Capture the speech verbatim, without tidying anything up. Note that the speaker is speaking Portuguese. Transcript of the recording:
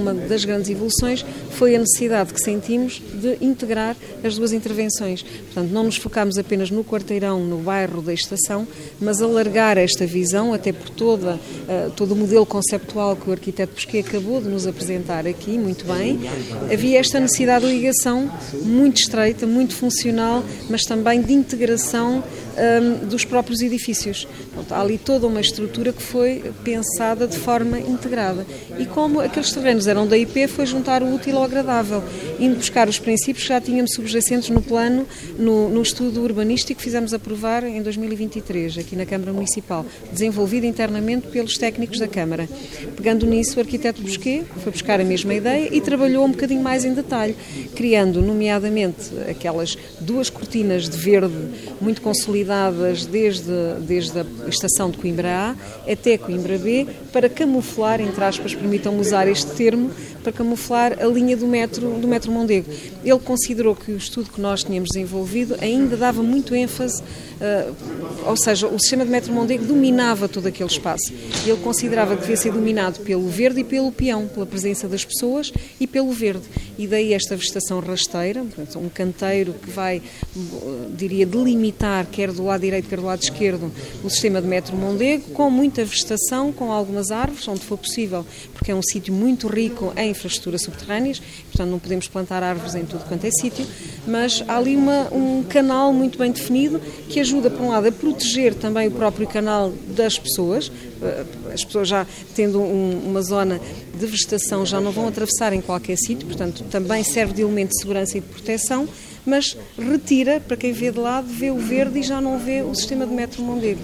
uma das grandes evoluções foi a necessidade que sentimos de integrar as duas intervenções. Portanto, não nos focámos apenas no quarteirão, no bairro da estação, mas alargar esta visão, até por toda, uh, todo o modelo conceptual que o arquiteto Bosquet acabou de nos apresentar aqui, muito bem. Havia esta necessidade de ligação muito estreita, muito funcional, mas também de integração um, dos próprios edifícios. Portanto, há ali toda uma estrutura que foi pensada de forma integrada. E como aqueles terrenos eram da I P, foi juntar o útil ao agradável, indo buscar os princípios que já tínhamos subjacentes no plano, no, no estudo urbanístico que fizemos aprovar em dois mil e vinte e três, aqui na Câmara Municipal, desenvolvido internamente pelos técnicos da Câmara. Pegando nisso, o arquiteto Bosquet foi buscar a mesma ideia e trabalhou um bocadinho mais em detalhe, criando, nomeadamente, aquelas duas cortinas de verde muito consolidadas desde, desde a estação de Coimbra A até Coimbra B, para camuflar, entre aspas, permitam-me usar este termo, para camuflar a linha do metro, do metro Mondego. Ele considerou que o estudo que nós tínhamos desenvolvido ainda dava muito ênfase, uh, ou seja, o sistema de metro Mondego dominava todo aquele espaço. Ele considerava que devia ser dominado pelo verde e pelo peão, pela presença das pessoas e pelo verde. E daí esta vegetação rasteira, um canteiro que vai, diria, delimitar, quer do lado direito, quer do lado esquerdo, o sistema de metro Mondego, com muita vegetação, com algumas árvores, onde for possível, porque é um sítio muito rico em infraestruturas subterrâneas, portanto não podemos plantar árvores em tudo quanto é sítio, mas há ali uma, um canal muito bem definido que ajuda, por um lado, a proteger também o próprio canal das pessoas. As pessoas já tendo um, uma zona de vegetação já não vão atravessar em qualquer sítio, portanto também serve de elemento de segurança e de proteção, mas retira, para quem vê de lado, vê o verde e já não vê o sistema de metro Mondego.